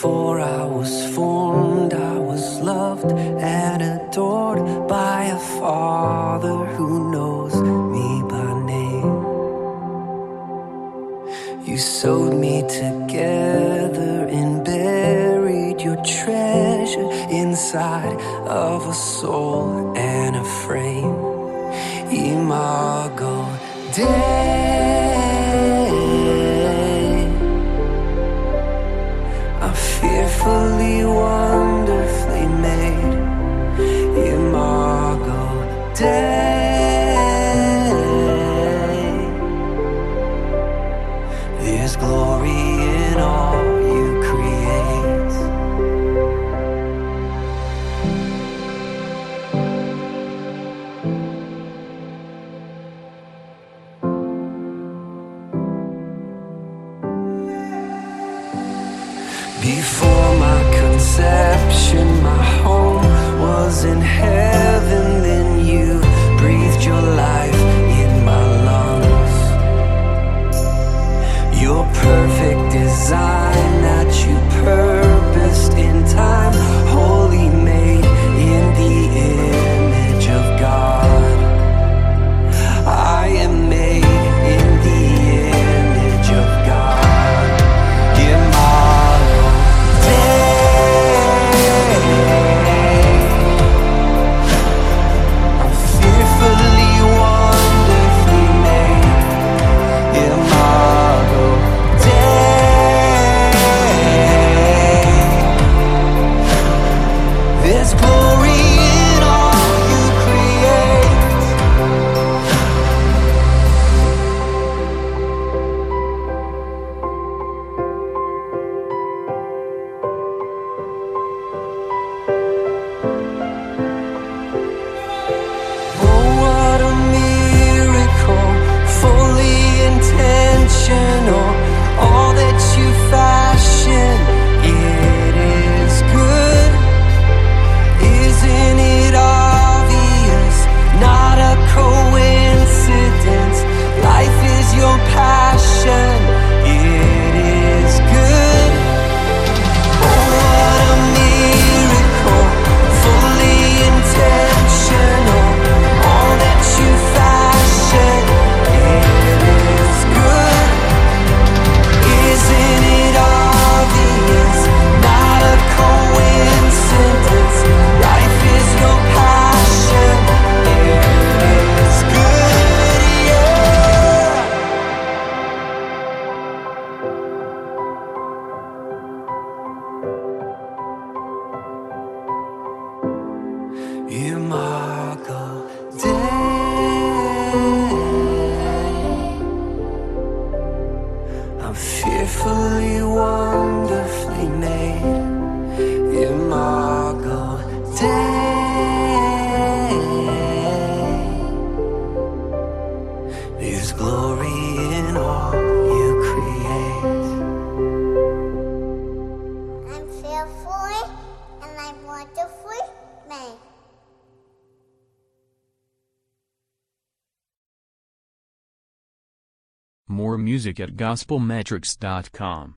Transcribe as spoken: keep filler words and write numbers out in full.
Before I was formed, I was loved and adored by a Father who knows me by name. You sewed me together and buried your treasure inside of a soul and a frame. Imago Dei, I'm fearfully, wonderfully made. Imago Dei, there's glory in all you create. Before my conception, my home was in heaven. Then you breathed your life in my lungs. Your perfect design that you purposed in time, wholly made in the image of God. I am made in the image of God. Imago Dei, I'm fearfully, wonderfully made. Imago Dei, there's glory in all you create. Oh, what a miracle, fully intentional. All that you fashion, it is good. Isn't it obvious? Not a coincidence. Life is your passion, it is good. Oh, what a miracle, fully intentional. All that you fashion, it is good. Isn't it obvious? Not a coincidence. Life is your passion, it is good, yeah. Imago Dei, I'm fearfully, wonderfully made. Imago Dei, there's glory in all you create. I'm fearfully and I'm wonderfully made. More music at gospel metrics dot com.